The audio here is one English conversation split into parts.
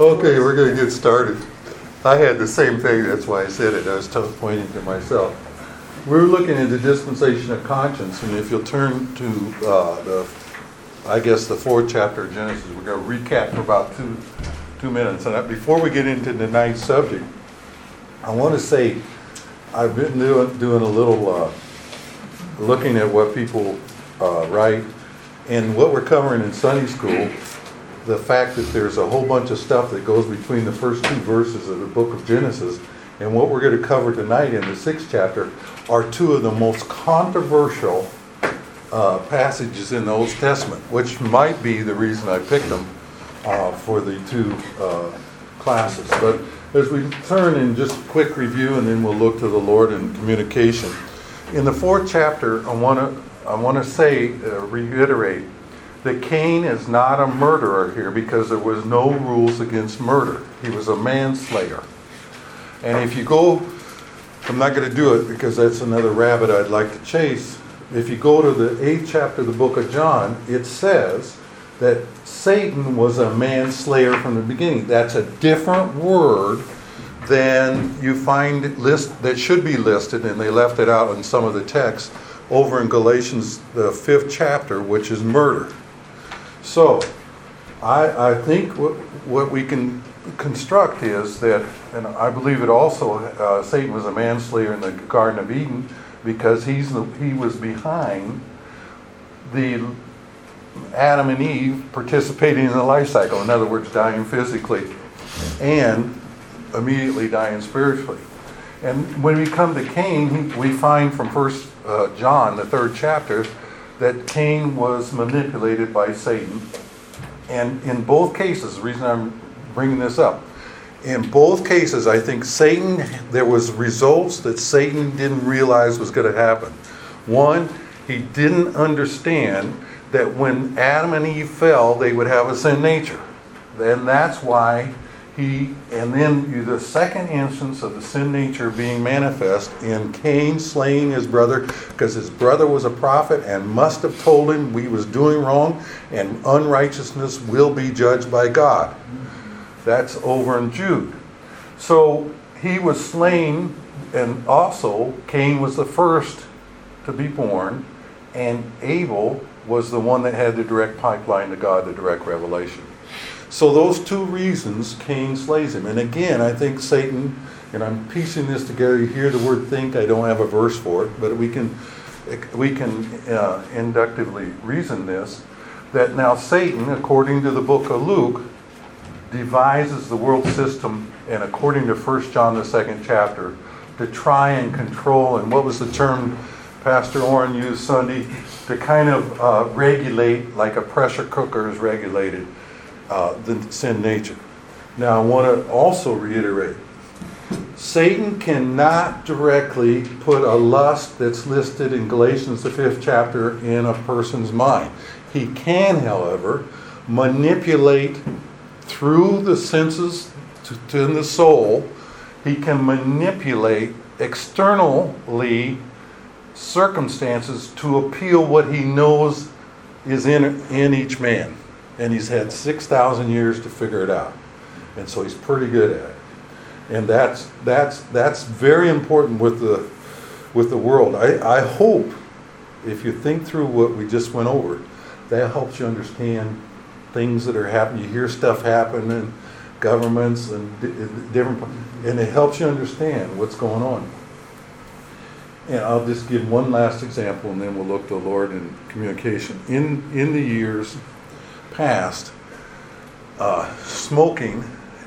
Okay, we're going to get started. I had the same thing, that's why I said it. I was pointing to myself. We're looking at the dispensation of conscience, and if you'll turn to the fourth chapter of Genesis, we're going to recap for about two minutes. And before we get into tonight's subject, I want to say I've been doing a little looking at what people write, and what we're covering in Sunday school. The fact that there's a whole bunch of stuff that goes between the first two verses of the book of Genesis and what we're going to cover tonight in the sixth chapter are two of the most controversial passages in the Old Testament, which might be the reason I picked them for the two classes. But as we turn in just a quick review, and then we'll look to the Lord in communication. In the fourth chapter, I want to reiterate that Cain is not a murderer here because there was no rules against murder. He was a manslayer. And if you go, I'm not going to do it because that's another rabbit I'd like to chase. If you go to the 8th chapter of the book of John, it says that Satan was a manslayer from the beginning. That's a different word than you find that should be listed, and they left it out in some of the texts over in Galatians, the 5th chapter, which is murder. So, I think what we can construct is that, and I believe it also, Satan was a manslayer in the Garden of Eden because he was behind the Adam and Eve participating in the life cycle. In other words, dying physically and immediately dying spiritually. And when we come to Cain, we find from 1 John, the 3rd chapter, that Cain was manipulated by Satan. And in both cases, the reason I'm bringing this up, in both cases, I think there was results that Satan didn't realize was going to happen. One, he didn't understand that when Adam and Eve fell, they would have a sin nature. And that's why the second instance of the sin nature being manifest in Cain slaying his brother, because his brother was a prophet and must have told him we was doing wrong and unrighteousness will be judged by God. That's over in Jude. So he was slain, and also Cain was the first to be born, and Abel was the one that had the direct pipeline to God, the direct revelation. So those two reasons, Cain slays him. And again, I think Satan, and I'm piecing this together, you hear the word think, I don't have a verse for it, but we can inductively reason this, that now Satan, according to the book of Luke, devises the world system, and according to 1 John, the 2nd chapter, to try and control, and what was the term Pastor Orrin used Sunday, to kind of regulate, like a pressure cooker is regulated, the sin nature. Now I want to also reiterate, Satan cannot directly put a lust that's listed in Galatians the 5th chapter in a person's mind. He can, however, manipulate through the senses to the soul. He can manipulate externally circumstances to appeal what he knows is in each man. And he's had 6,000 years to figure it out. And so he's pretty good at it. And that's very important with the world. I hope, if you think through what we just went over, that helps you understand things that are happening. You hear stuff happen in governments and different, and it helps you understand what's going on. And I'll just give one last example, and then we'll look to the Lord in communication. In the years past, smoking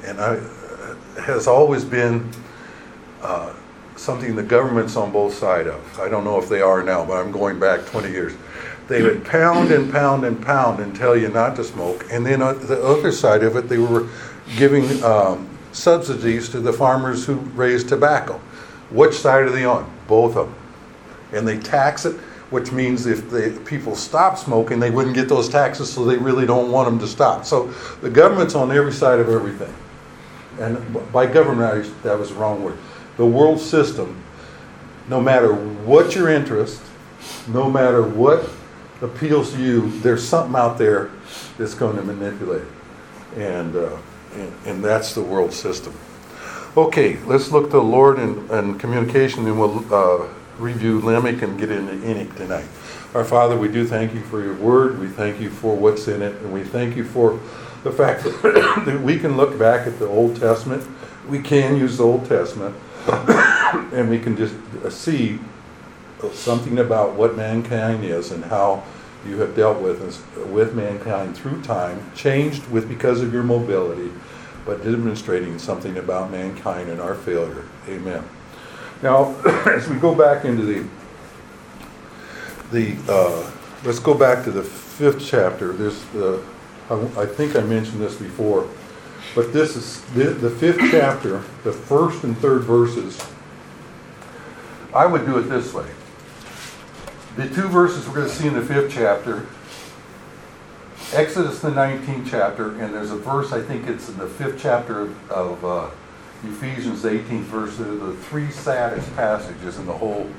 has always been something the government's on both sides of. I don't know if they are now, but I'm going back 20 years. They would pound and pound and pound and tell you not to smoke. And then on the other side of it, they were giving subsidies to the farmers who raised tobacco. Which side are they on? Both of them. And they tax it, which means if the people stop smoking, they wouldn't get those taxes, so they really don't want them to stop. So the government's on every side of everything. And by government, that was the wrong word. The world system, no matter what your interest, no matter what appeals to you, there's something out there that's going to manipulate it. And And that's the world system. Okay, let's look to the Lord and communication, and we'll review Lamech and get into Enoch tonight. Our Father, we do thank you for your word. We thank you for what's in it, and we thank you for the fact that we can look back at the Old Testament. We can use the Old Testament, and we can just see something about what mankind is and how you have dealt with mankind through time, changed because of your mobility, but demonstrating something about mankind and our failure. Amen. Now, as we go back into let's go back to the 5th chapter. There's I think I mentioned this before, but this is the 5th chapter, the 1st and 3rd verses. I would do it this way. The 2 verses we're going to see in the 5th chapter, Exodus the 19th chapter, and there's a verse, I think it's in the 5th chapter of Ephesians, the 18th verse. They're the 3 saddest passages in the whole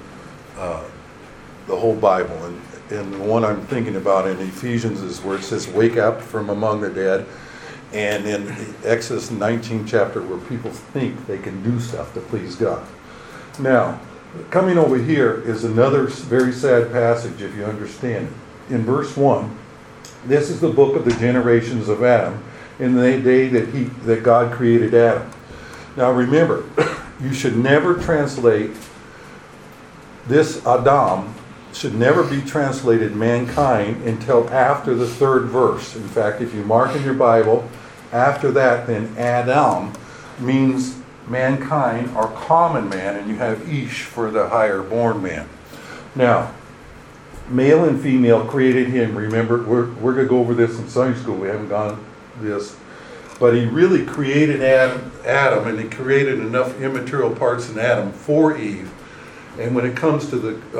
Bible. And the one I'm thinking about in Ephesians is where it says, "Wake up from among the dead." And in Exodus 19th chapter, where people think they can do stuff to please God. Now, coming over here is another very sad passage, if you understand it. In verse 1, this is the book of the generations of Adam in the day that God created Adam. Now remember, you should never translate this Adam, should never be translated mankind until after the 3rd verse. In fact, if you mark in your Bible, after that, then Adam means mankind or common man, and you have Ish for the higher born man. Now, male and female created him. Remember, we're going to go over this in Sunday school. We haven't gone this. But he really created Adam, and he created enough immaterial parts in Adam for Eve. And when it comes to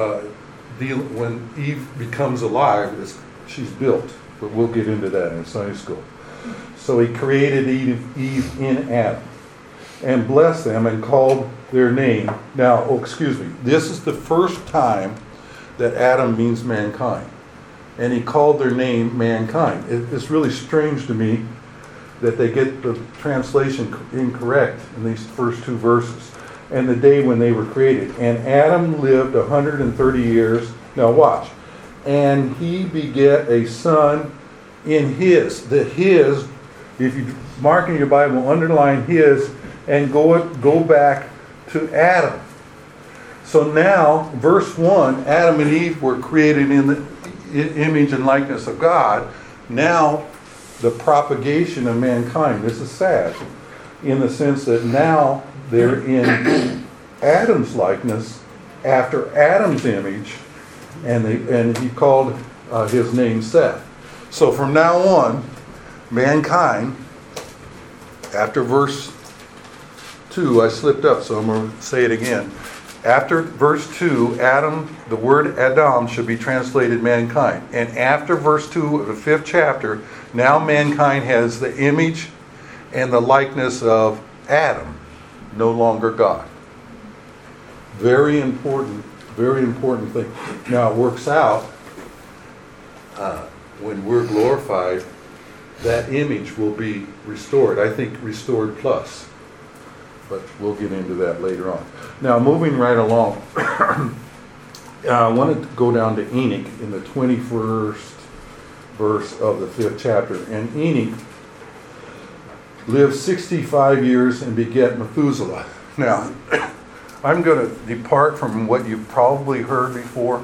when Eve becomes alive, she's built. But we'll get into that in Sunday school. So he created Eve in Adam and blessed them and called their name. Now, this is the first time that Adam means mankind. And he called their name mankind. It's really strange to me that they get the translation incorrect in these first 2 verses. And the day when they were created. And Adam lived 130 years. Now watch. And he begat a son in his. The his, if you mark in your Bible, underline his, and go back to Adam. So now, verse 1, Adam and Eve were created in the image and likeness of God. Now, the propagation of mankind, this is sad, in the sense that now they're in Adam's likeness after Adam's image, and he called his name Seth. So from now on, mankind, after verse 2, I slipped up, so I'm going to say it again. After verse 2, Adam, the word Adam should be translated mankind. And after verse 2 of the 5th chapter, now mankind has the image and the likeness of Adam, no longer God. Very important thing. Now it works out when we're glorified, that image will be restored. I think restored plus. But we'll get into that later on. Now, moving right along, I want to go down to Enoch in the 21st verse of the 5th chapter. And Enoch lived 65 years and begat Methuselah. Now, I'm going to depart from what you've probably heard before.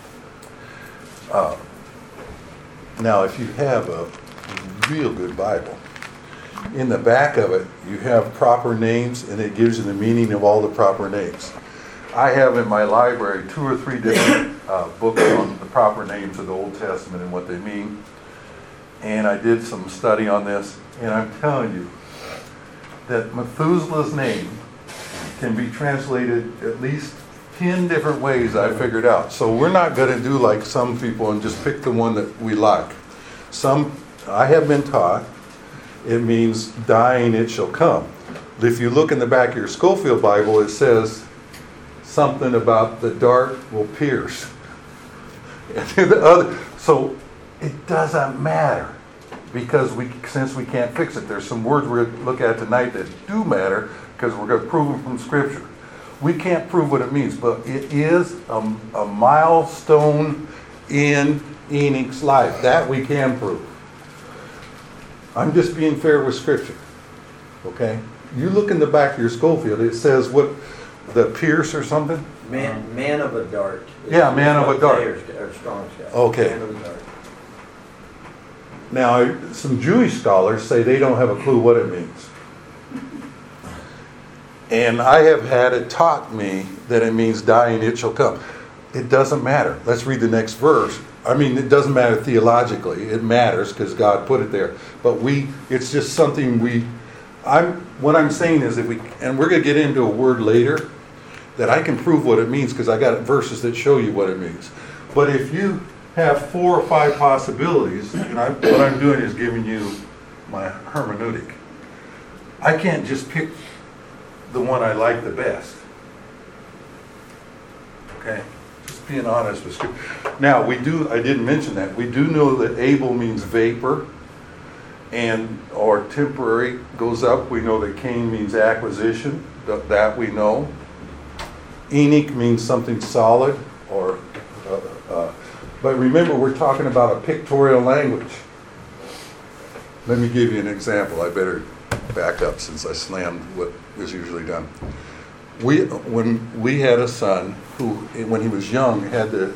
Now, if you have a real good Bible, in the back of it, you have proper names, and it gives you the meaning of all the proper names. I have in my library 2 or 3 different books on the proper names of the Old Testament and what they mean. And I did some study on this, and I'm telling you that Methuselah's name can be translated at least 10 different ways I figured out. So we're not going to do like some people and just pick the one that we like. I have been taught it means dying it shall come. If you look in the back of your Schofield Bible, it says something about the dart will pierce. So it doesn't matter. because since we can't fix it, there's some words we're going to look at tonight that do matter because we're going to prove them from Scripture. We can't prove what it means, but it is a milestone in Enoch's life. That we can prove. I'm just being fair with Scripture. Okay? You look in the back of your Schofield, it says what, the Pierce or something? Man of a dart. Yeah, man of a dart. Or Strong's got. Okay. Man of a dart. Now, some Jewish scholars say they don't have a clue what it means. And I have had it taught me that it means die and it shall come. It doesn't matter. Let's read the next verse. I mean, it doesn't matter theologically. It matters because God put it there. But it's just something what I'm saying is and we're going to get into a word later that I can prove what it means because I got verses that show you what it means. But if you have 4 or 5 possibilities, and what I'm doing is giving you my hermeneutic. I can't just pick the one I like the best. Okay? Just being honest with Scripture. Now, I didn't mention that. We do know that Abel means vapor, or temporary goes up. We know that Cain means acquisition. That we know. Enoch means something solid, but remember, we're talking about a pictorial language. Let me give you an example. I better back up since I slammed what is usually done. When we had a son who, when he was young, had the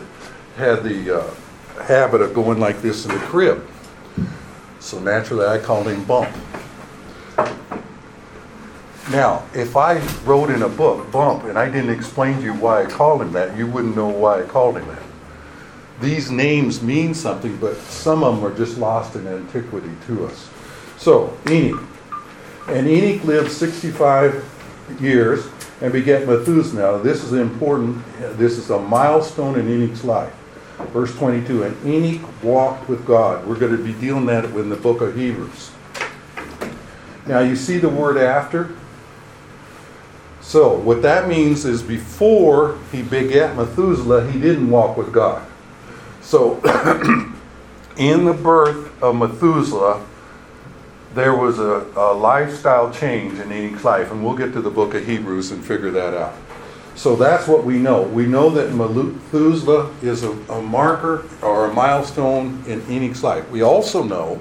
habit of going like this in the crib. So naturally, I called him Bump. Now, if I wrote in a book, Bump, and I didn't explain to you why I called him that, you wouldn't know why I called him that. These names mean something, but some of them are just lost in antiquity to us. So, Enoch. And Enoch lived 65 years and begat Methuselah. Now, this is important. This is a milestone in Enoch's life. Verse 22, and Enoch walked with God. We're going to be dealing that in the book of Hebrews. Now, you see the word after? So, what that means is before he begat Methuselah, he didn't walk with God. So, in the birth of Methuselah, there was a lifestyle change in Enoch's life, and we'll get to the book of Hebrews and figure that out. So that's what we know. We know that Methuselah is a marker or a milestone in Enoch's life. We also know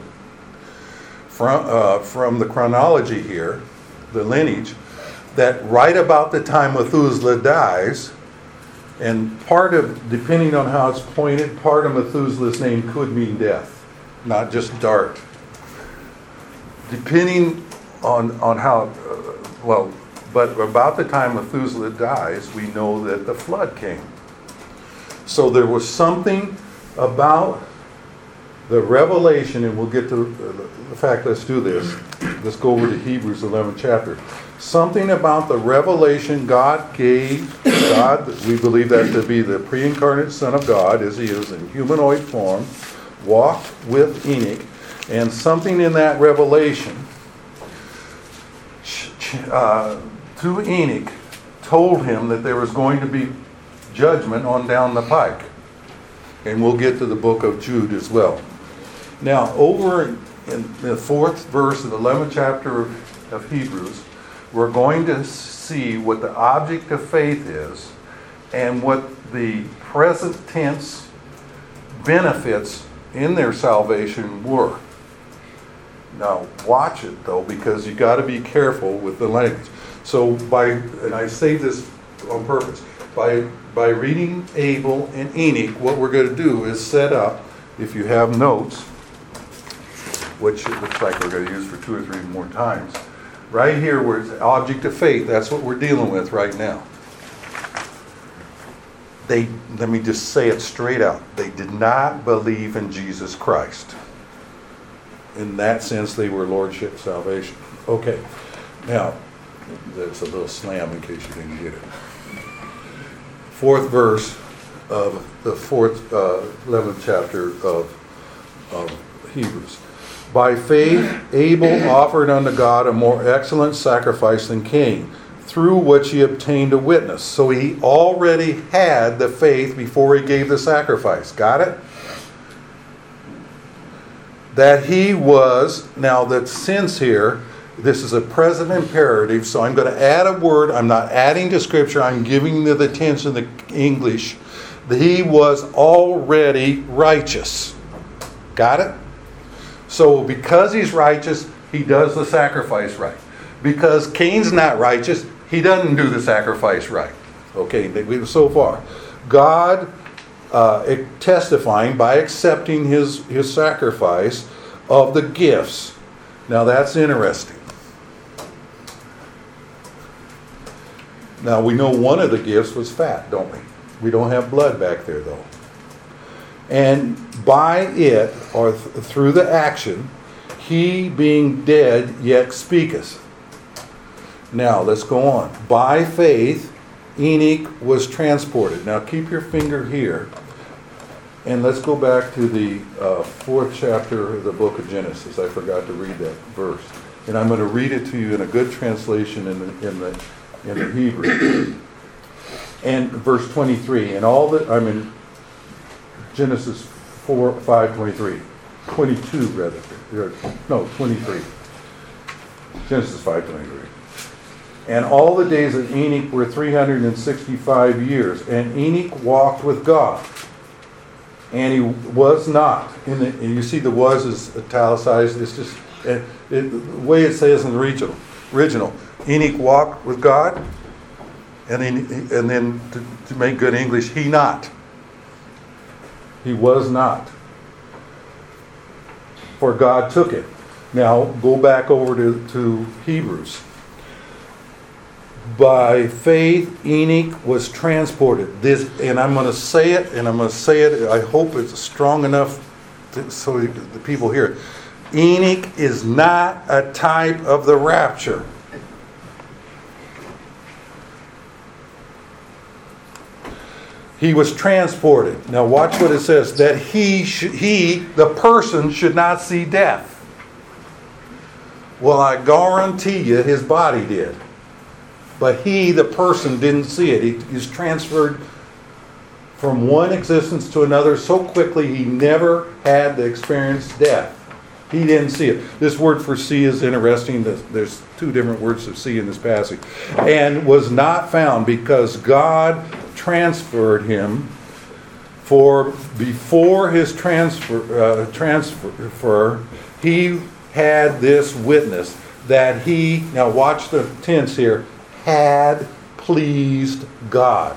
from the chronology here, the lineage, that right about the time Methuselah dies, and depending on how it's pointed, part of Methuselah's name could mean death, not just dart. Depending on how, but about the time Methuselah dies, we know that the flood came. So there was something about the revelation, and we'll get to the fact, let's do this. Let's go over to Hebrews 11th chapter. Something about the revelation God gave, we believe that to be the pre-incarnate Son of God, as he is in humanoid form, walked with Enoch, and something in that revelation to Enoch told him that there was going to be judgment on down the pike. And we'll get to the book of Jude as well. Now, over in the 4th verse of the 11th chapter of Hebrews, we're going to see what the object of faith is and what the present tense benefits in their salvation were. Now, watch it, though, because you got to be careful with the language. So, and I say this on purpose, by reading Abel and Enoch, what we're going to do is set up, if you have notes, which it looks like we're going to use for 2 or 3 more times, right here where it's object of faith, that's what we're dealing with right now. Let me just say it straight out. They did not believe in Jesus Christ. In that sense, they were lordship salvation. Okay. Now, that's a little slam in case you didn't get it. 4th verse of the 11th chapter of Hebrews. By faith, Abel offered unto God a more excellent sacrifice than Cain, through which he obtained a witness. So he already had the faith before he gave the sacrifice. Got it? that he was, now that since here, this is a present imperative, so I'm going to add a word. I'm not adding to Scripture. I'm giving the tense in the English. He was already righteous. Got it? So because he's righteous, he does the sacrifice right. Because Cain's not righteous, he doesn't do the sacrifice right. Okay, so far. God testifying by accepting his sacrifice of the gifts. Now that's interesting. Now we know one of the gifts was fat, don't we? We don't have blood back there though. And by it, or through the action, he being dead yet speaketh. Now let's go on. By faith, Enoch was transported. Now keep your finger here. And let's go back to the 4th chapter of the book of Genesis. I forgot to read that verse. And I'm going to read it to you in a good translation in the Hebrew. And verse 23. And all that, I'm in Genesis 5:23. 22 rather. No, 23. Genesis 5:23. And all the days of Enoch were 365 years. And Enoch walked with God. And he was not. And you see the was is italicized. It's just the way it says in the original. Enoch walked with God. And then to make good English, he not. He was not. For God took it. Now go back over to Hebrews. By faith, Enoch was transported. This, and I'm going to say it, I hope it's strong enough so the people hear it. Enoch is not a type of the rapture. He was transported. Now watch what it says. That he, the person, should not see death. Well, I guarantee you his body did. But he, the person, didn't see it. He was transferred from one existence to another so quickly he never had to experience death. He didn't see it. This word for see is interesting. There's 2 different words of see in this passage. And was not found because God transferred him. For before his transfer, he had this witness that he, now watch the tense here, had pleased God.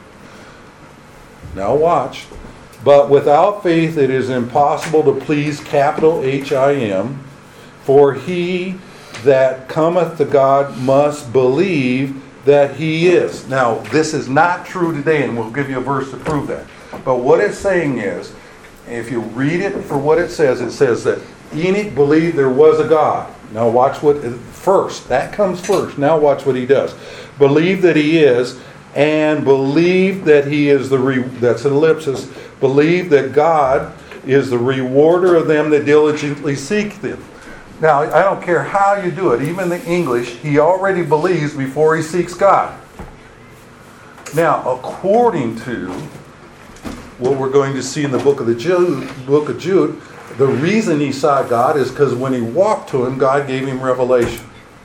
Now watch. But without faith it is impossible to please, capital H-I-M, for he that cometh to God must believe that he is. Now this is not true today, and we'll give you a verse to prove that. But what it's saying is, if you read it for what it says that Enoch believed there was a God. Now watch what first. That comes first. Now watch what he does. Believe that he is, and believe that he is that's an ellipsis. Believe that God is the rewarder of them that diligently seek him. Now I don't care how you do it. Even the English, he already believes before he seeks God. Now, according to what we're going to see in the book of Jude, the reason he saw God is because when he walked to him, God gave him revelation.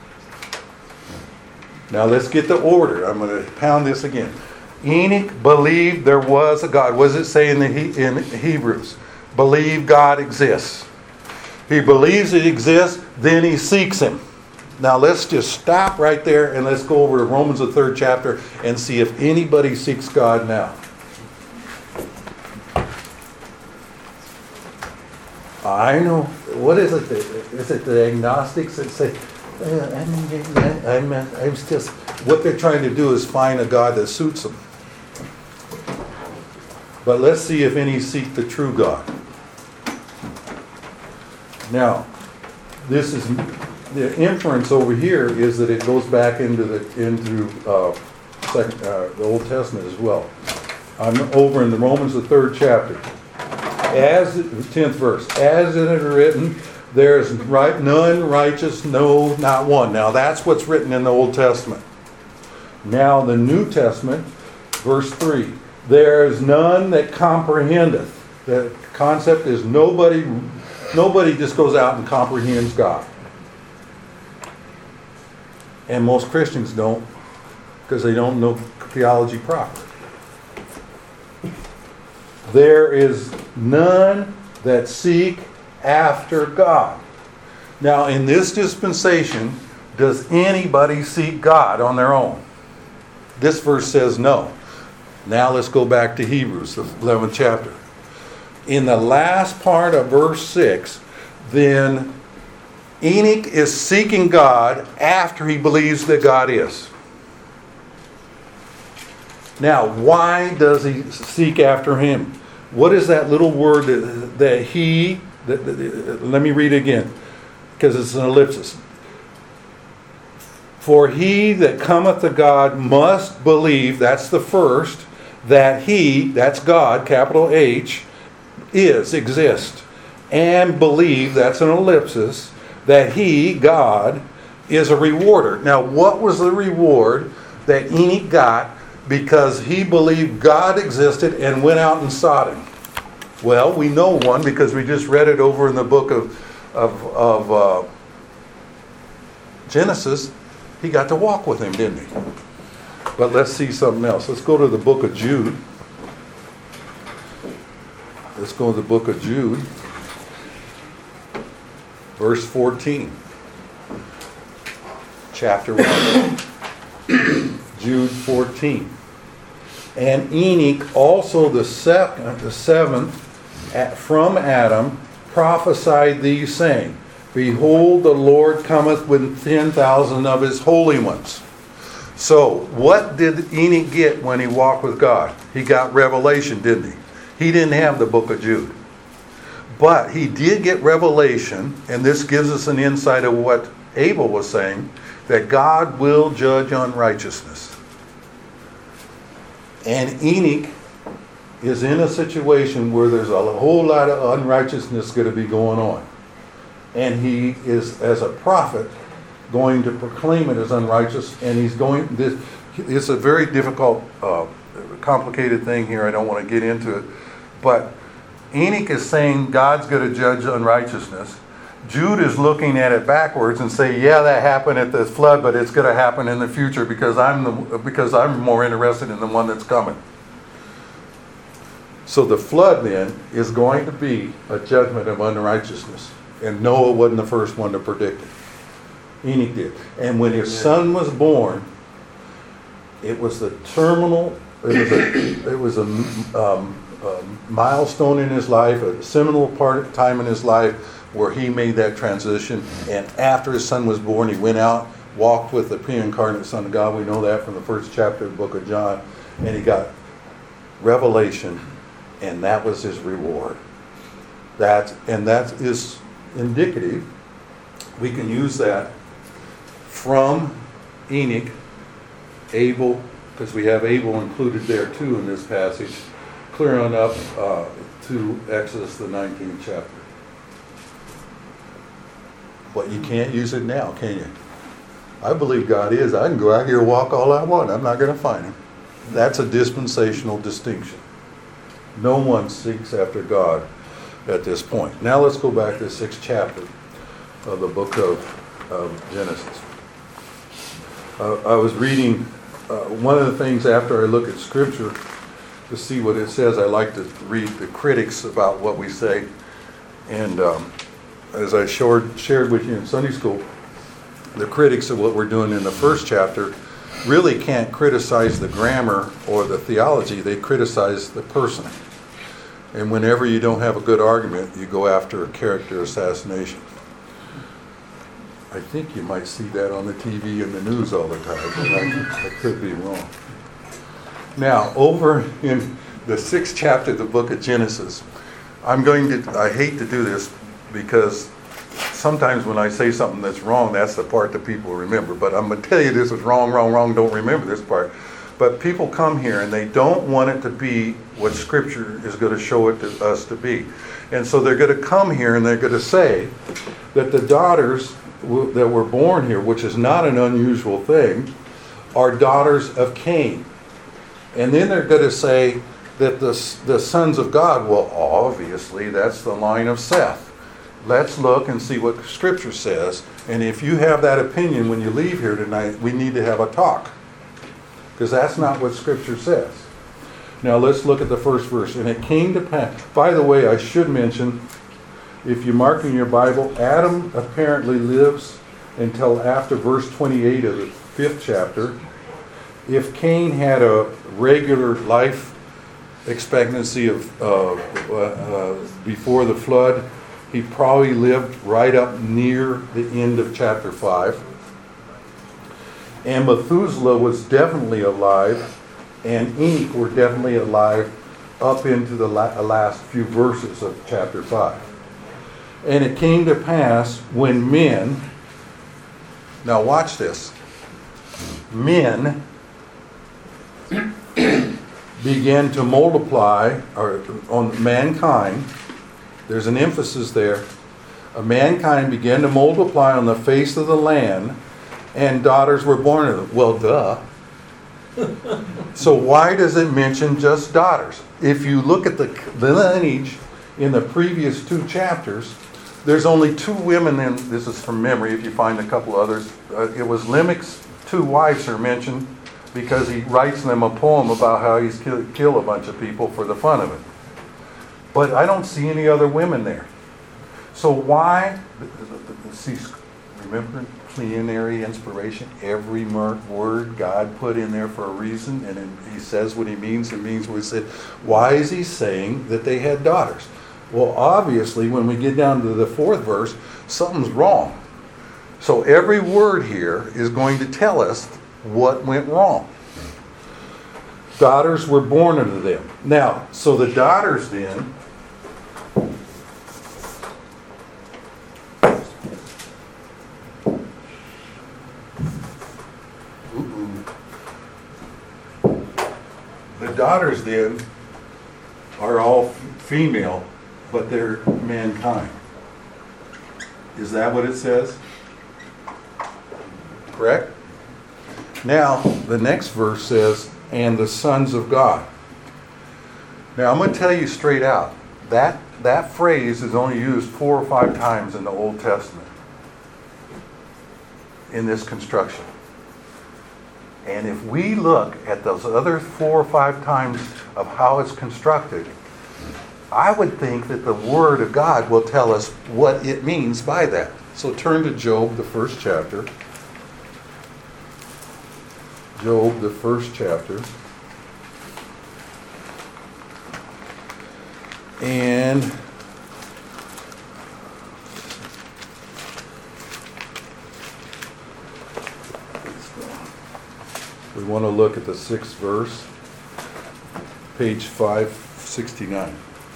Now let's get the order. I'm going to pound this again. Enoch believed there was a God. What does it say in Hebrews? Believe God exists. He believes it exists, then he seeks him. Now let's just stop right there and let's go over to Romans the 3rd chapter and see if anybody seeks God now. I know. What is it? Is it the agnostics that say, I'm just... What they're trying to do is find a God that suits them. But let's see if any seek the true God. Now, this is... The inference over here is that it goes back into the Old Testament as well. I'm over in the Romans the 3rd chapter. As the 10th verse, as it is written, there is none righteous, no, not one. Now that's what's written in the Old Testament. Now the New Testament, verse 3, there is none that comprehendeth. The concept is nobody Nobody just goes out and comprehends God. And most Christians don't, because they don't know theology proper. There is none that seek after God. Now, in this dispensation, does anybody seek God on their own? This verse says no. Now let's go back to Hebrews, the 11th chapter. In the last part of verse 6, then Enoch is seeking God after he believes that God is. Now, why does he seek after him? What is that little word let me read it again, because it's an ellipsis. For he that cometh to God must believe, that's the first, that he, that's God, capital H, exists. And believe, that's an ellipsis, that he, God, is a rewarder. Now, what was the reward that Enoch got because he believed God existed and went out and sought him? Well, we know one because we just read it over in the book of Genesis. He got to walk with him, didn't he? But let's see something else. Let's go to the book of Jude. Let's go to the book of Jude, verse 14. Chapter 1. Jude 14. And Enoch, also the seventh from Adam, prophesied these, saying, Behold, the Lord cometh with 10,000 of his holy ones. So, what did Enoch get when he walked with God? He got revelation, didn't he? He didn't have the book of Jude. But he did get revelation, and this gives us an insight of what Abel was saying, that God will judge unrighteousness. And Enoch is in a situation where there's a whole lot of unrighteousness going to be going on. And he is, as a prophet, going to proclaim it as unrighteous. And he's going, it's a very difficult, complicated thing here. I don't want to get into it. But Enoch is saying God's going to judge unrighteousness. Jude is looking at it backwards and say, yeah, that happened at the flood, but it's going to happen in the future because I'm more interested in the one that's coming. So the flood then is going to be a judgment of unrighteousness. And Noah wasn't the first one to predict it. Enoch did. And when his son was born, it was the terminal, it was a milestone in his life, a seminal time in his life where he made that transition. And after his son was born, he went out, walked with the pre-incarnate Son of God. We know that from the first chapter of the book of John. And he got revelation, and that was his reward. That is indicative. We can use that from Enoch, Abel, because we have Abel included there too in this passage, clear on up to Exodus the 19th chapter. But you can't use it now, can you? I believe God is. I can go out here and walk all I want. I'm not going to find him. That's a dispensational distinction. No one seeks after God at this point. Now let's go back to the 6th chapter of the book of Genesis. I was reading one of the things after I look at Scripture to see what it says. I like to read the critics about what we say. And as I shared with you in Sunday school, the critics of what we're doing in the first chapter really can't criticize the grammar or the theology. They criticize the person. And whenever you don't have a good argument, you go after a character assassination. I think you might see that on the TV and the news all the time, but I could be wrong. Now, over in the 6th chapter of the book of Genesis, I hate to do this because sometimes when I say something that's wrong, that's the part that people remember. But I'm going to tell you this is wrong, don't remember this part. But people come here and they don't want it to be what Scripture is going to show it to us to be. And so they're going to come here and they're going to say that the daughters that were born here, which is not an unusual thing, are daughters of Cain. And then they're going to say that the sons of God, well, obviously that's the line of Seth. let's look and see what Scripture says. And if you have that opinion when you leave here tonight, we need to have a talk. Because that's not what Scripture says. Now let's look at the first verse. And it came to pass. By the way, I should mention, if you mark in your Bible, Adam apparently lives until after verse 28 of the 5th chapter. If Cain had a regular life expectancy of before the flood, he probably lived right up near the end of chapter 5. And Methuselah was definitely alive, and Enoch were definitely alive up into the last few verses of chapter 5. And it came to pass when men, now watch this, men began to multiply, or on mankind, there's an emphasis there, mankind began to multiply on the face of the land, and daughters were born of them. Well, duh. So why does it mention just daughters? If you look at the lineage in the previous 2 chapters, there's only 2 women in, this is from memory if you find a couple others, it was Lamech's 2 wives are mentioned because he writes them a poem about how he's killed a bunch of people for the fun of it. But I don't see any other women there. So why, see, remember plenary inspiration? Every word God put in there for a reason, and he says what he means, it means what he said. Why is he saying that they had daughters? Well, obviously, when we get down to the 4th verse, something's wrong. So every word here is going to tell us what went wrong. Daughters were born unto them. Now, so the daughters then, are all female, but they're mankind. Is that what it says? Correct? Now, the next verse says, and the sons of God. Now, I'm going to tell you straight out, that phrase is only used 4 or 5 times in the Old Testament in this construction. And if we look at those other 4 or 5 times of how it's constructed, I would think that the Word of God will tell us what it means by that. So turn to Job, the 1st chapter. Job, the 1st chapter. And we want to look at the 6th verse, page 569.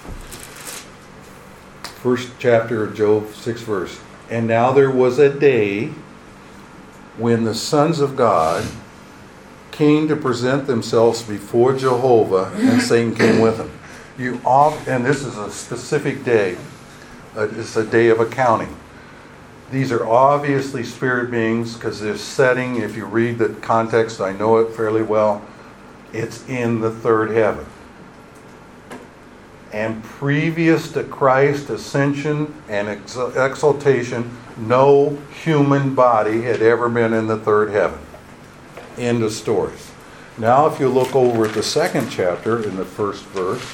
1st chapter of Job, 6th verse. And now there was a day when the sons of God came to present themselves before Jehovah, and Satan came with them. And this is a specific day. It's a day of accounting. These are obviously spirit beings because their setting, if you read the context, I know it fairly well, it's in the 3rd heaven. And previous to Christ's ascension and exaltation, no human body had ever been in the 3rd heaven. End of story. Now if you look over at the 2nd chapter in the 1st verse,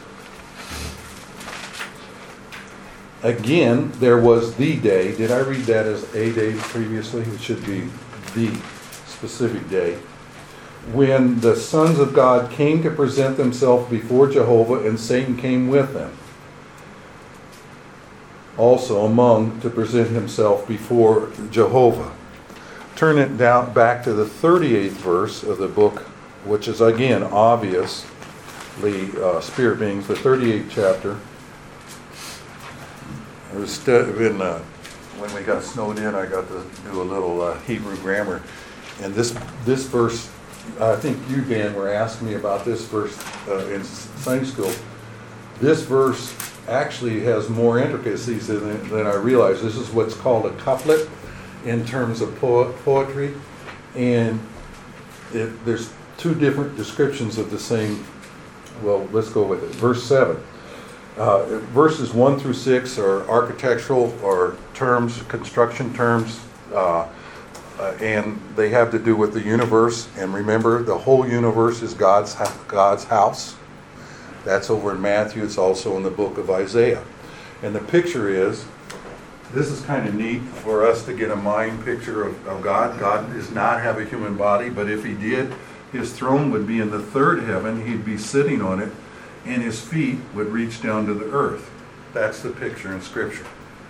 again, there was the day. Did I read that as a day previously? It should be the specific day. When the sons of God came to present themselves before Jehovah, and Satan came with them. Also among to present himself before Jehovah. Turn it down back to the 38th verse of the book, which is again obviously spirit beings, the 38th chapter. It was when we got snowed in, I got to do a little Hebrew grammar. And this verse, I think you, Dan, were asking me about this verse in Sunday school. This verse actually has more intricacies than I realized. This is what's called a couplet in terms of poetry. And there's 2 different descriptions of the same. Well, let's go with it. Verse 7. Verses 1 through 6 are architectural or terms, construction terms, and they have to do with the universe. And remember, the whole universe is God's house. That's over in Matthew. It's also in the book of Isaiah. And the picture is, this is kind of neat for us to get a mind picture of God. God does not have a human body, but if he did, his throne would be in the third heaven. He'd be sitting on it, and his feet would reach down to the earth. That's the picture in Scripture.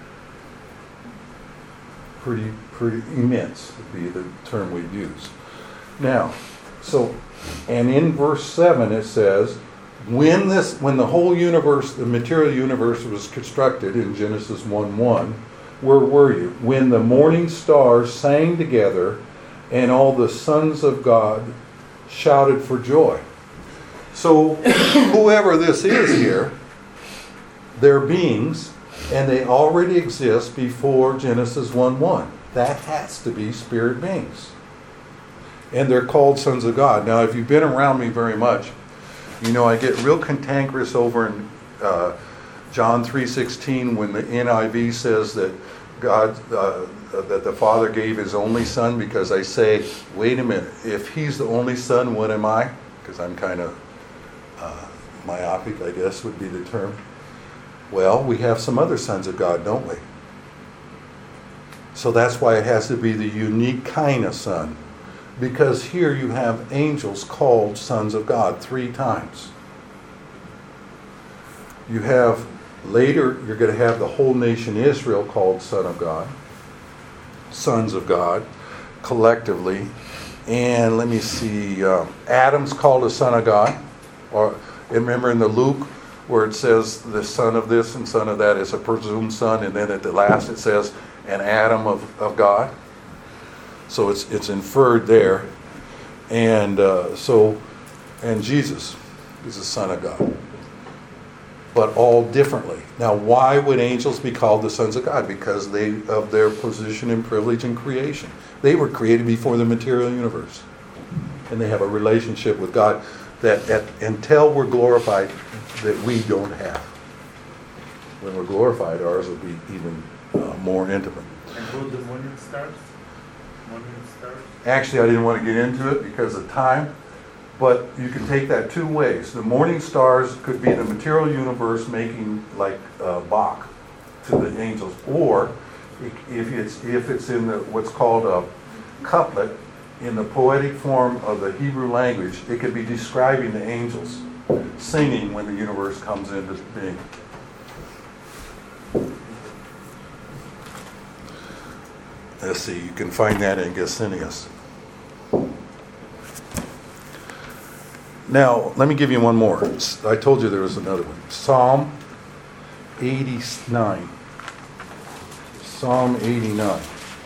Pretty immense would be the term we'd use. Now, and in verse 7 it says, when the whole universe, the material universe was constructed in Genesis 1:1, where were you? When the morning stars sang together and all the sons of God shouted for joy. So whoever this is here, they're beings, and they already exist before Genesis 1:1. That has to be spirit beings. And they're called sons of God. Now, if you've been around me very much, you know I get real cantankerous over in John 3:16 when the NIV says that God, that the Father gave his only Son, because I say, wait a minute, if he's the only Son, what am I? Because I'm kind of myopic, I guess would be the term. Well, we have some other sons of God, don't we? So that's why it has to be the unique kind of son. Because here you have angels called sons of God 3 times. You have, later, you're going to have the whole nation Israel called son of God, sons of God, collectively. And let me see, Adam's called a son of God. And remember in the Luke where it says the son of this and son of that is a presumed son, and then at the last it says an Adam of God. So it's inferred there. And and Jesus is a son of God. But all differently. Now, why would angels be called the sons of God? Because of their position and privilege in creation. They were created before the material universe. And they have a relationship with God that until we're glorified, that we don't have. When we're glorified, ours will be even more intimate. And who the morning stars? Morning stars? Actually, I didn't want to get into it because of time, but you can take that 2 ways. The morning stars could be the material universe making like Bach to the angels, or if it's in what's called a couplet, in the poetic form of the Hebrew language, it could be describing the angels singing when the universe comes into being. Let's see, you can find that in Gesenius. Now, let me give you one more. I told you there was another one. Psalm 89. Psalm 89.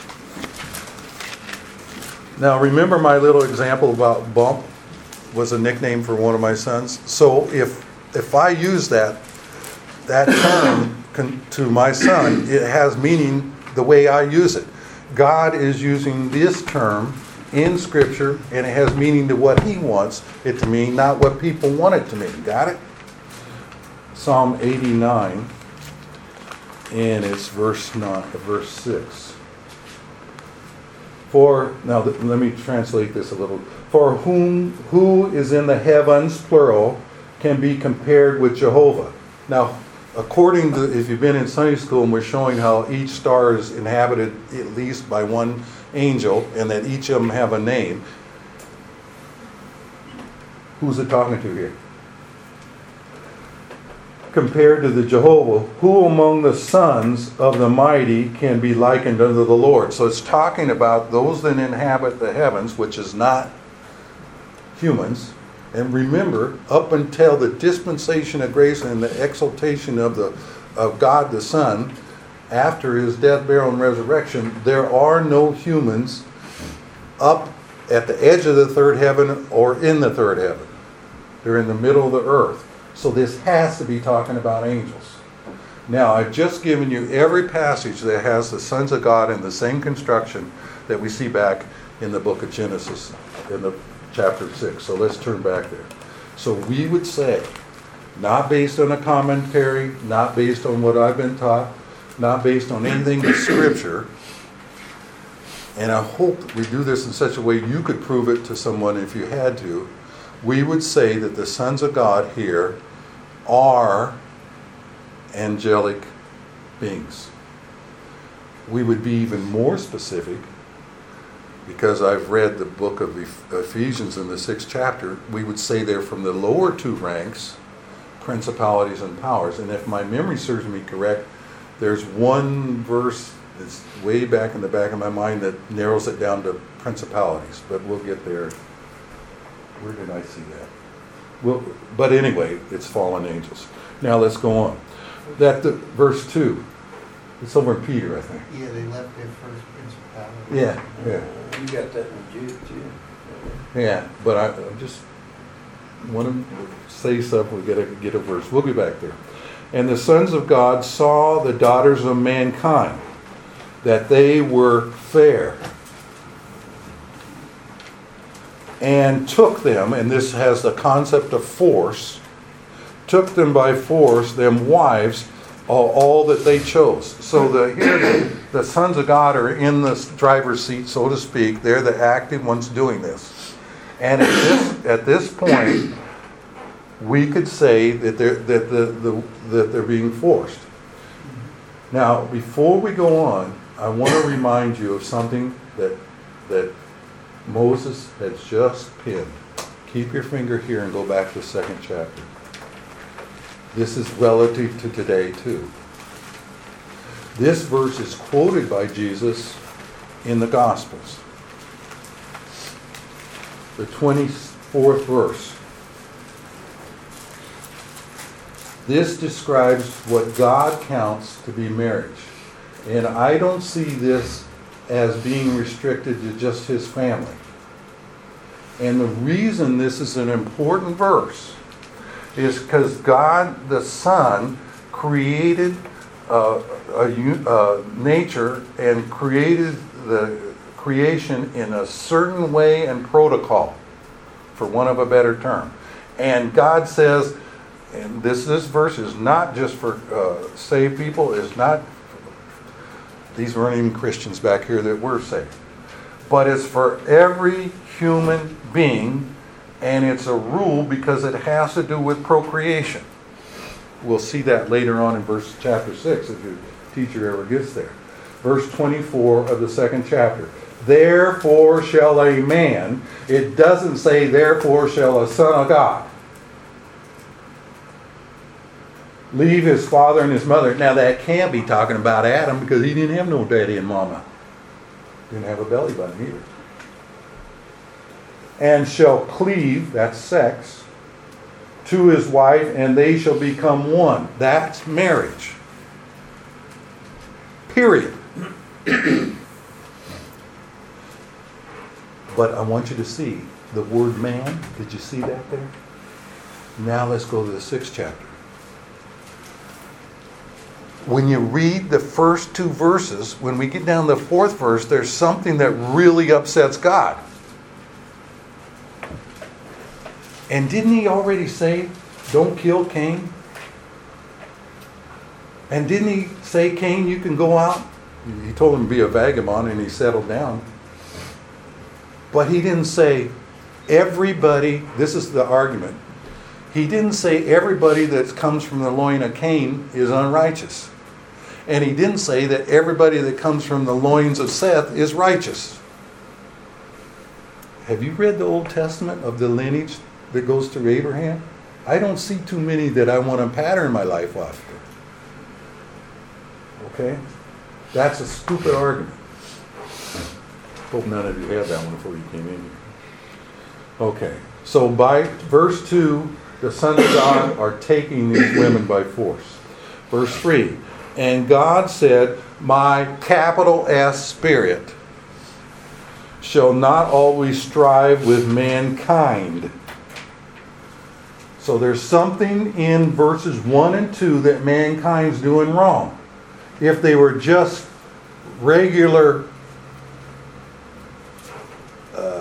Now, remember my little example about bump was a nickname for one of my sons? So if I use that term to my son, it has meaning the way I use it. God is using this term in Scripture, and it has meaning to what he wants it to mean, not what people want it to mean. Got it? Psalm 89, and it's verse 6. Now let me translate this a little. For who is in the heavens, plural, can be compared with Jehovah. Now, according to, if you've been in Sunday school, and we're showing how each star is inhabited at least by one angel, and that each of them have a name. Who's it talking to here? Compared to the Jehovah, who among the sons of the mighty can be likened unto the Lord? So it's talking about those that inhabit the heavens, which is not humans. And remember, up until the dispensation of grace and the exaltation of God the Son, after his death, burial, and resurrection, there are no humans up at the edge of the third heaven or in the third heaven. They're in the middle of the earth. So this has to be talking about angels. Now, I've just given you every passage that has the sons of God in the same construction that we see back in the book of Genesis, in the chapter 6. So let's turn back there. So we would say Not based on a commentary, not based on what I've been taught, not based on anything but Scripture. And I hope that we do this in such a way you could prove it to someone if you had to. We would say that the sons of God here are angelic beings. We would be even more specific, because I've read the book of Ephesians in the 6th chapter. We would say they're from the lower two ranks, principalities and powers. And if my memory serves me correct, there's one verse that's way back in the back of my mind that narrows it down to principalities. But we'll get there. Where did I see that? Well, but anyway, it's fallen angels. Now let's go on. Verse 2. It's over in Peter, I think. Yeah, they left their first principality. Yeah. You got that in Jude too. Yeah, but I just want to say something. We got to get a verse. We'll be back there. And the sons of God saw the daughters of mankind, that they were fair, and took them, and this has the concept of force, took them by force, them wives, all that they chose. So here the sons of God are in the driver's seat, so to speak. They're the active ones doing this. And at this point, we could say that they're being forced. Now, before we go on, I want to remind you of something that Moses has just pinned. Keep your finger here and go back to the 2nd chapter. This is relative to today too. This verse is quoted by Jesus in the Gospels. The 24th verse. This describes what God counts to be marriage. And I don't see this as being restricted to just his family. And the reason this is an important verse is because God the Son created nature and created the creation in a certain way and protocol, for want of a better term. And God says, and this verse is not just for saved people, it's not, these weren't even Christians back here that were saved, but it's for every human being. And it's a rule because it has to do with procreation. We'll see that later on in chapter 6 if your teacher ever gets there. Verse 24 of the 2nd chapter. Therefore shall a man, it doesn't say therefore shall a son of God leave his father and his mother. Now that can't be talking about Adam, because he didn't have no daddy and mama. Didn't have a belly button either. And shall cleave, that's sex, to his wife, and they shall become one. That's marriage. Period. But I want you to see the word man. Did you see that there? Now let's go to the 6th chapter. When you read the first 2 verses, when we get down to the 4th verse, there's something that really upsets God. And didn't he already say, don't kill Cain? And didn't he say, Cain, you can go out? He told him to be a vagabond, and he settled down. But he didn't say, everybody, this is the argument. He didn't say everybody that comes from the loin of Cain is unrighteous. And he didn't say that everybody that comes from the loins of Seth is righteous. Have you read the Old Testament of the lineage that goes through Abraham? I don't see too many that I want to pattern my life after. Okay? That's a stupid argument. Hope none of you had that one before you came in here. Okay. So by verse 2, the sons of God are taking these women by force. Verse 3, and God said, my capital S Spirit shall not always strive with mankind. So there's something in verses 1 and 2 that mankind's doing wrong. If they were just regular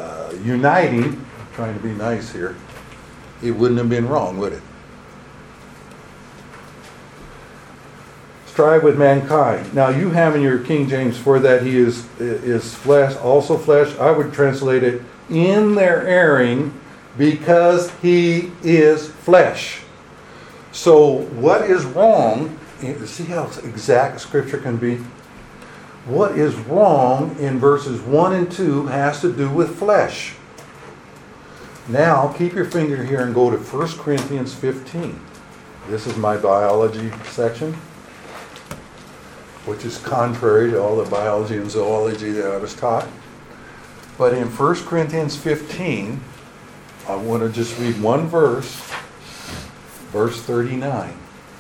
uniting, I'm trying to be nice here, it wouldn't have been wrong, would it? strive with mankind. Now you have in your King James, for that he is flesh, also flesh. I would translate it, in their erring, because he is flesh. So what is wrong? See how exact Scripture can be? What is wrong in verses 1 and 2 has to do with flesh. Now, keep your finger here and go to 1 Corinthians 15. This is my biology section, which is contrary to all the biology and zoology that I was taught. But in 1 Corinthians 15, I want to just read one verse, verse 39.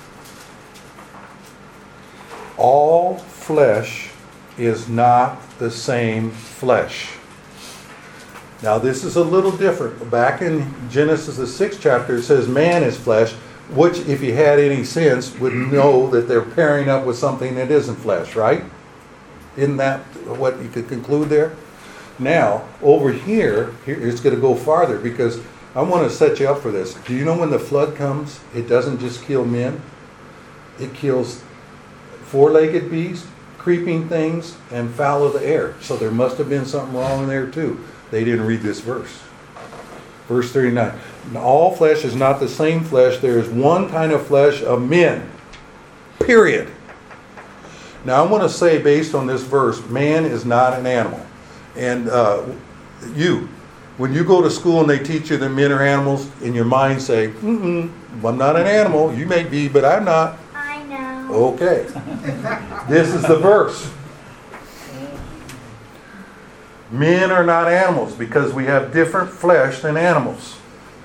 All flesh is not the same flesh. Now this is a little different. Back in Genesis the 6th chapter it says man is flesh, which if you had any sense would know that they're pairing up with something that isn't flesh, right? Isn't that what you could conclude there? Now, over here it's going to go farther because I want to set you up for this. Do you know when the flood comes, it doesn't just kill men? It kills four-legged beasts, creeping things, and fowl of the air. So there must have been something wrong there too. They didn't read this verse. Verse 39. All flesh is not the same flesh. There is one kind of flesh of men. Period. Now I want to say, based on this verse, man is not an animal. And when you go to school and they teach you that men are animals, in your mind say, I'm not an animal. You may be, but I'm not. I know. Okay. This is the verse. Men are not animals because we have different flesh than animals.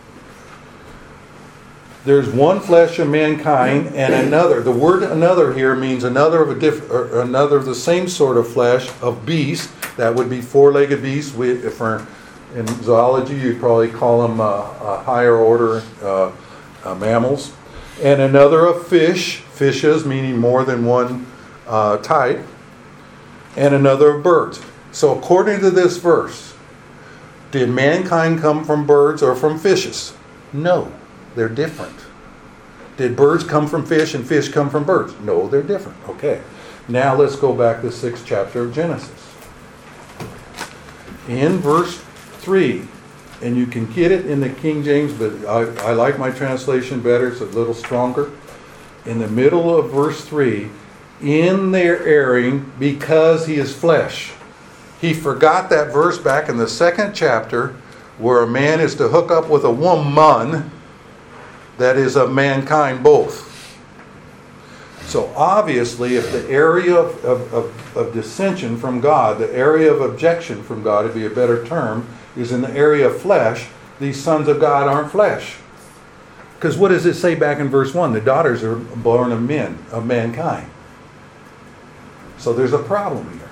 There's one flesh of mankind and another. The word "another" here means another of the same sort of flesh of beast. That would be four-legged beasts. In zoology, you'd probably call them a higher order mammals. And another of fishes, meaning more than one type. And another of birds. So according to this verse, did mankind come from birds or from fishes? No, they're different. Did birds come from fish and fish come from birds? No, they're different. Okay. Now let's go back to the 6th chapter of Genesis. In verse 3, and you can get it in the King James, but I like my translation better. It's a little stronger. In the middle of verse 3, in their erring, because he is flesh. He forgot that verse back in the 2nd chapter where a man is to hook up with a woman that is of mankind both. So obviously if the area of dissension from God, the area of objection from God would be a better term, is in the area of flesh, these sons of God aren't flesh. Because what does it say back in verse 1? The daughters are born of men, of mankind. So there's a problem here.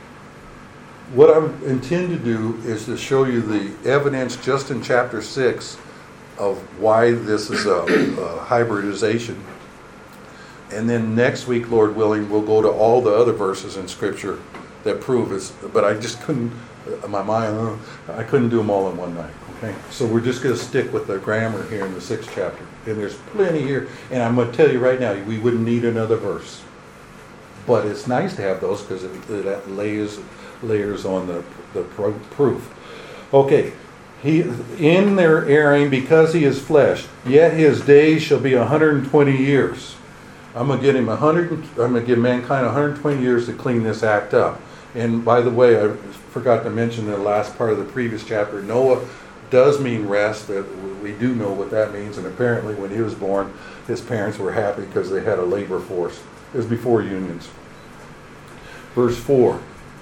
What I intend to do is to show you the evidence just in chapter 6 of why this is a hybridization. And then next week, Lord willing, we'll go to all the other verses in Scripture that prove it. But I just couldn't, I couldn't do them all in one night. Okay, so we're just going to stick with the grammar here in the 6th chapter. And there's plenty here. And I'm going to tell you right now, we wouldn't need another verse. But it's nice to have those because it layers on the proof. Okay, he in their erring because he is flesh, yet his days shall be 120 years. I'm going to give mankind 120 years to clean this act up. And by the way, I forgot to mention in the last part of the previous chapter, Noah does mean rest. That we do know what that means. And apparently when he was born, his parents were happy because they had a labor force. It was before unions. Verse 4.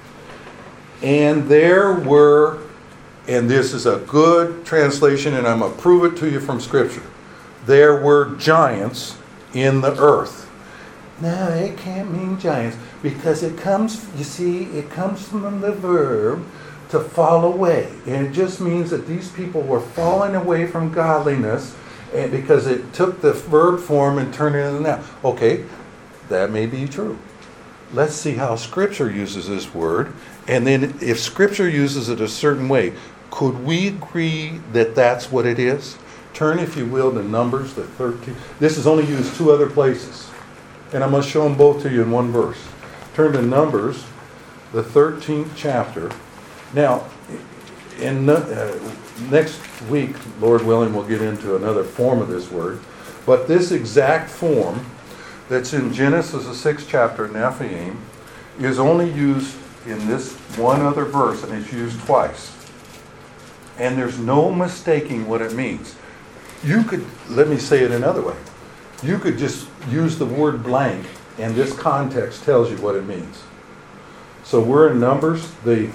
And there were, and this is a good translation, and I'm going to prove it to you from Scripture. There were giants in the earth. No, it can't mean giants because it comes, you see, it comes from the verb to fall away. And it just means that these people were falling away from godliness and because it took the verb form and turned it into that. Okay, that may be true. Let's see how Scripture uses this word. And then if Scripture uses it a certain way, could we agree that that's what it is? Turn, if you will, to Numbers, the 13th. This is only used 2 other places. And I'm going to show them both to you in one verse. Turn to Numbers, the 13th chapter. Now, in next week, Lord willing, we'll get into another form of this word. But this exact form that's in Genesis, the 6th chapter, Nephilim, is only used in this one other verse, and it's used twice. And there's no mistaking what it means. You could, let me say it another way. You could just use the word blank, and this context tells you what it means. So we're in Numbers, the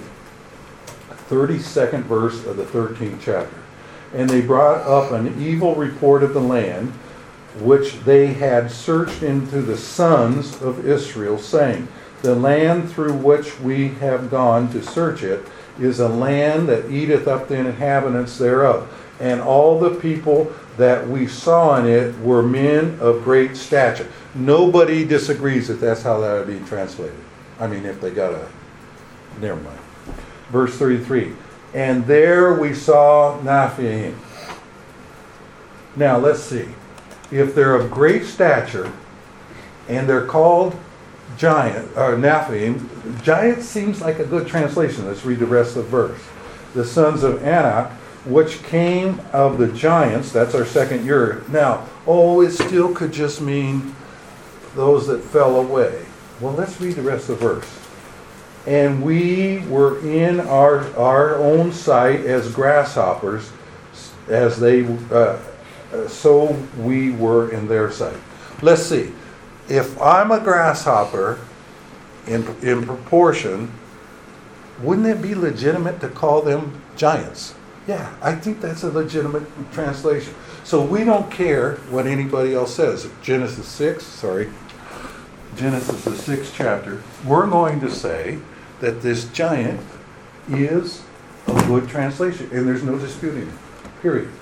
32nd verse of the 13th chapter. And they brought up an evil report of the land, which they had searched into the sons of Israel, saying, the land through which we have gone to search it is a land that eateth up the inhabitants thereof. And all the people that we saw in it were men of great stature. Nobody disagrees that that's how that would be translated. I mean, if they got a... Never mind. Verse 33. And there we saw Nephilim. Now, let's see. If they're of great stature, and they're called giant, or Nephilim, giant seems like a good translation. Let's read the rest of the verse. The sons of Anak, which came of the giants, that's our second year. Now, it still could just mean those that fell away. Well, let's read the rest of the verse. And we were in our own sight as grasshoppers, as they, so we were in their sight. Let's see. If I'm a grasshopper in proportion, wouldn't it be legitimate to call them giants? Yeah, I think that's a legitimate translation. So we don't care what anybody else says. Genesis the 6th chapter, we're going to say that this giant is a good translation, and there's no disputing it, period.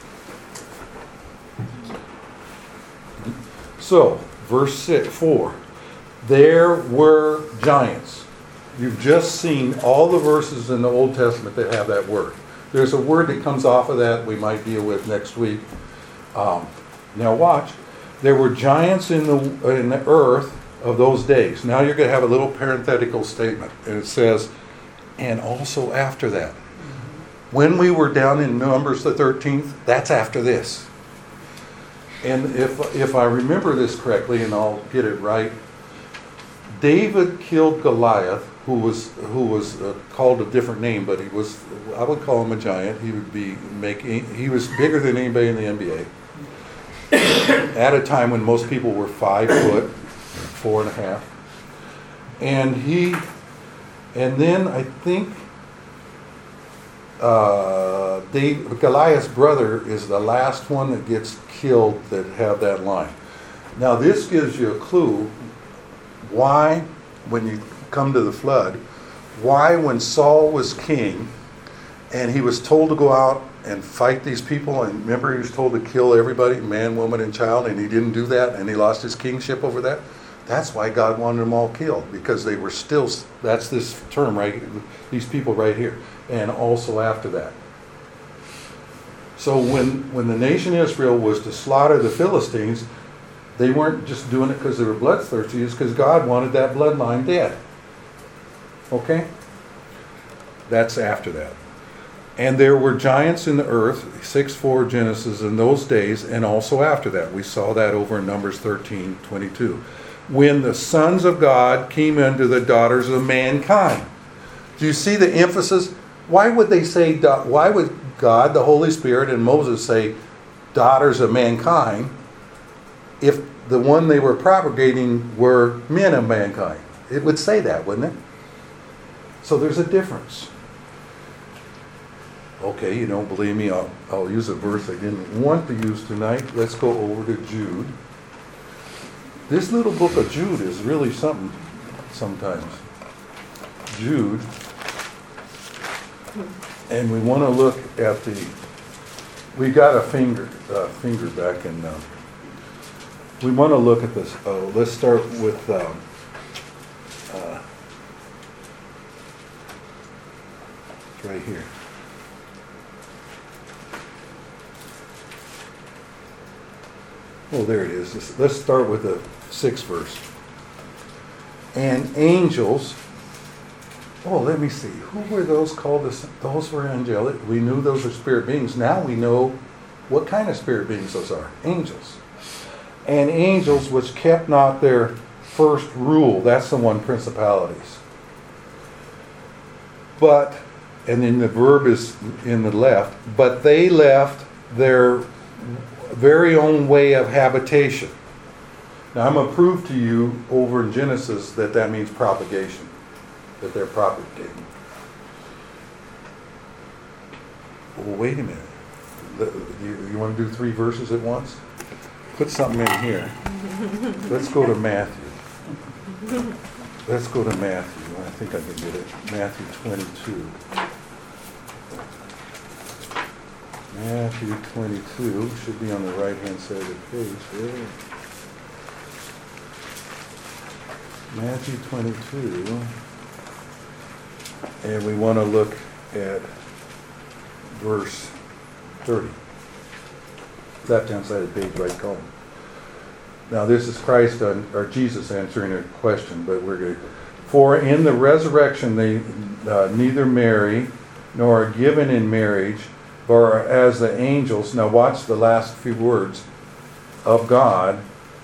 So, verse 4, there were giants. You've just seen all the verses in the Old Testament that have that word. There's a word that comes off of that we might deal with next week. Now watch. There were giants in the earth of those days. Now you're going to have a little parenthetical statement. And it says, and also after that. When we were down in Numbers the 13th, that's after this. And if I remember this correctly, and I'll get it right, David killed Goliath, who was called a different name, but I would call him a giant. He was bigger than anybody in the NBA. At a time when most people were 5 foot, 4.5. And then I think Goliath's brother is the last one that gets killed that have that line. Now this gives you a clue why, when you come to the flood, why when Saul was king and he was told to go out and fight these people, and remember he was told to kill everybody, man, woman, and child, and he didn't do that, and he lost his kingship over that. That's why God wanted them all killed, because they were still, that's this term, right? These people right here. And also after that. So when the nation Israel was to slaughter the Philistines, they weren't just doing it because they were bloodthirsty, it's because God wanted that bloodline dead. Okay? That's after that. And there were giants in the earth, 6:4 Genesis, in those days, and also after that. We saw that over in Numbers 13:22. When the sons of God came unto the daughters of mankind. Do you see the emphasis? Why would they say, why would God, the Holy Spirit, and Moses say daughters of mankind if the one they were propagating were men of mankind? It would say that, wouldn't it? So there's a difference. Okay, you don't believe me, I'll use a verse I didn't want to use tonight. Let's go over to Jude. This little book of Jude is really something sometimes. Jude. And we want to look at we got a finger back in, we want to look at this. Let's start with, right here. Oh, there it is. Let's start with the 6th verse. And angels, oh, let me see. Who were those called? Those were angelic. We knew those were spirit beings. Now we know what kind of spirit beings those are. Angels. And angels which kept not their first rule. That's the one, principalities. But, and then the verb is in the left, but they left their very own way of habitation. Now I'm going to prove to you over in Genesis that means propagation, that they're propagating. Well, wait a minute. You want to do 3 verses at once? Put something in here. Let's go to Matthew. Let's go to Matthew. I think I can get it. Matthew 22. Matthew 22 should be on the right-hand side of the page there. Matthew 22. And we want to look at verse 30. Left-hand side of the page, right column. Now this is Christ or Jesus answering a question, but we're going to. For in the resurrection they neither marry nor are given in marriage, but are as the angels. Now watch the last few words of God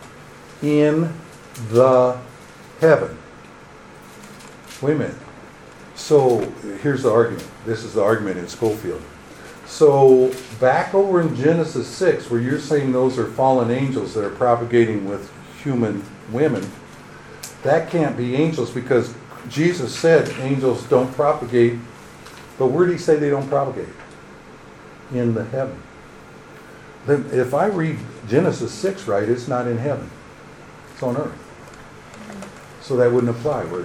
in the heaven. Wait a minute. So here's the argument. This is the argument in Schofield. So back over in Genesis 6, where you're saying those are fallen angels that are propagating with human women, that can't be angels because Jesus said angels don't propagate. But where did he say they don't propagate? In the heaven. Then if I read Genesis 6 right, it's not in heaven. It's on earth. So that wouldn't apply, would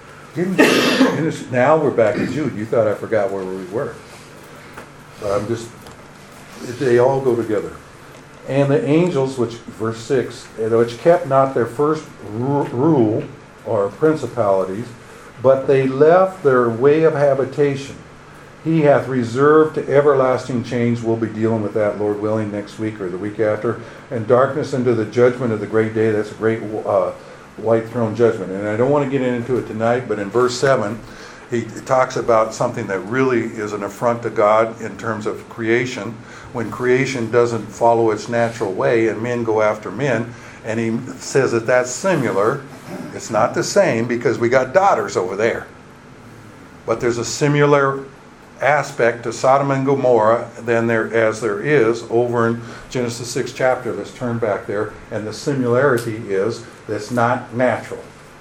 it? Now we're back to Jude. You thought I forgot where we were. But they all go together. And the angels, which, verse 6, which kept not their first rule, or principalities, but they left their way of habitation. He hath reserved to everlasting change. We'll be dealing with that, Lord willing, next week or the week after. And darkness unto the judgment of the great day. That's a great white throne judgment. And I don't want to get into it tonight, but in verse 7, he talks about something that really is an affront to God in terms of creation. When creation doesn't follow its natural way and men go after men, and he says that that's similar. It's not the same because we got daughters over there. But there's a similar aspect to Sodom and Gomorrah as there is over in Genesis 6 chapter. Let's turn back there. And the similarity is that it's not natural.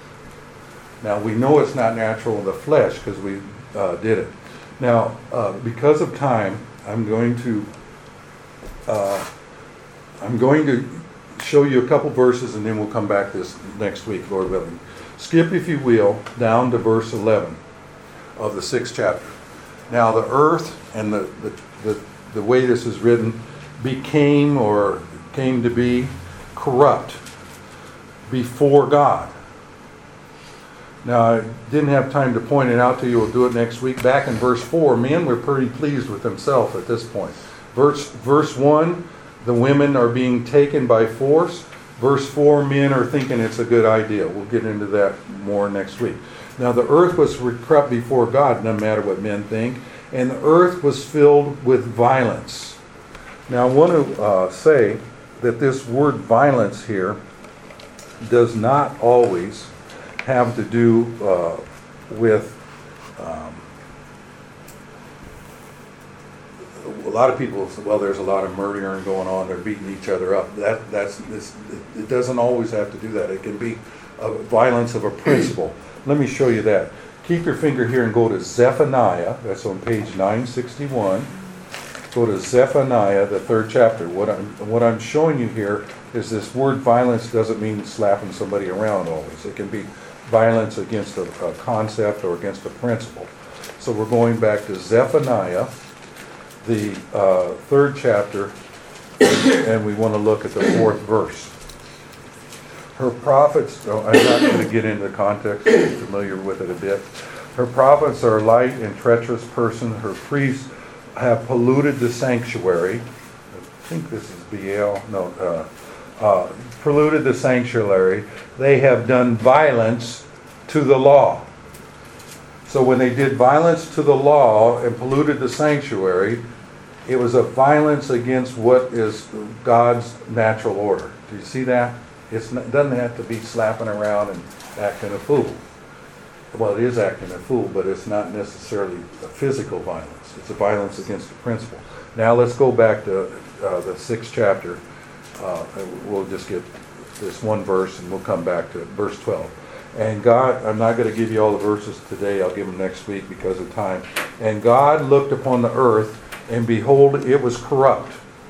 Now we know it's not natural in the flesh because we did it. Now because of time, I'm going to show you a couple verses and then we'll come back this next week, Lord willing. Skip, if you will, down to verse 11 of the 6th chapter. Now the earth and the way this is written became or came to be corrupt before God. Now I didn't have time to point it out to you. We'll do it next week. Back in verse 4, men were pretty pleased with themselves at this point. Verse 1, the women are being taken by force. Verse 4, men are thinking it's a good idea. We'll get into that more next week. Now the earth was corrupt before God, no matter what men think, and the earth was filled with violence. Now I want to say that this word violence here does not always have to do with a lot of people say, well, there's a lot of murdering going on, they're beating each other up. It doesn't always have to do that. It can be a violence of a principle. Let me show you that. Keep your finger here and go to Zephaniah. That's on page 961. Go to Zephaniah, the 3rd chapter. What I'm showing you here is this word violence doesn't mean slapping somebody around always. It can be violence against a concept or against a principle. So we're going back to Zephaniah, the 3rd chapter, and we want to look at the 4th verse. Her prophets, I'm not going to get into the context, I'm familiar with it a bit. Her prophets are light and treacherous persons. Her priests have polluted the sanctuary. I think this is Baal. No, polluted the sanctuary. They have done violence to the law. So when they did violence to the law and polluted the sanctuary, it was a violence against what is God's natural order. Do you see that? It doesn't have to be slapping around and acting a fool. Well, it is acting a fool, but it's not necessarily a physical violence. It's a violence against the principle. Now let's go back to the 6th chapter. We'll just get this one verse and we'll come back to verse 12. And God, I'm not going to give you all the verses today. I'll give them next week because of time. And God looked upon the earth, and behold, it was corrupt.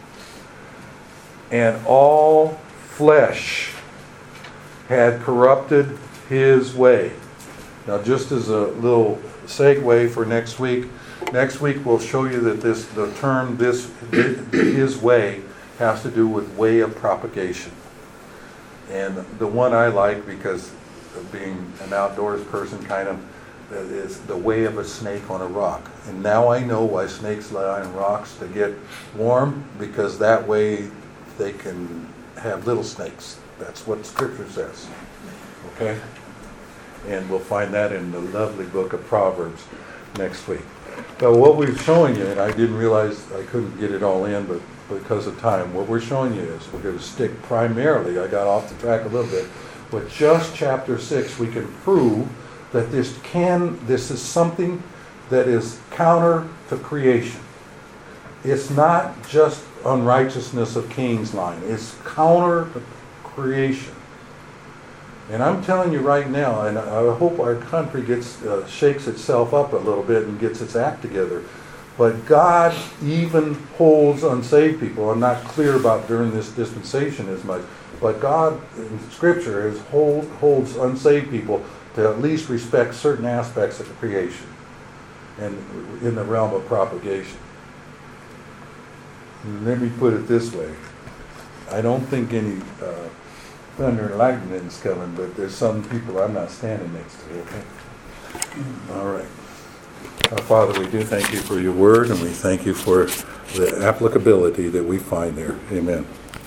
And all flesh had corrupted his way. Now, just as a little segue for next week we'll show you that the term his way has to do with way of propagation. And the one I like, because of being an outdoors person, kind of is the way of a snake on a rock. And now I know why snakes lie on rocks to get warm, because that way they can have little snakes. That's what Scripture says. Okay? And we'll find that in the lovely book of Proverbs next week. But what we're showing you, and I didn't realize I couldn't get it all in, but because of time, what we're showing you is we're going to stick primarily, I got off the track a little bit, with just chapter 6. We can prove that this is something that is counter to creation. It's not just unrighteousness of Cain's line. It's counter to creation. And I'm telling you right now, and I hope our country shakes itself up a little bit and gets its act together. But God even holds unsaved people. I'm not clear about during this dispensation as much. But God in Scripture holds unsaved people to at least respect certain aspects of the creation and in the realm of propagation. Let me put it this way. I don't think any thunder and lightning is coming, but there's some people I'm not standing next to, okay? All right. Father, we do thank you for your word, and we thank you for the applicability that we find there. Amen.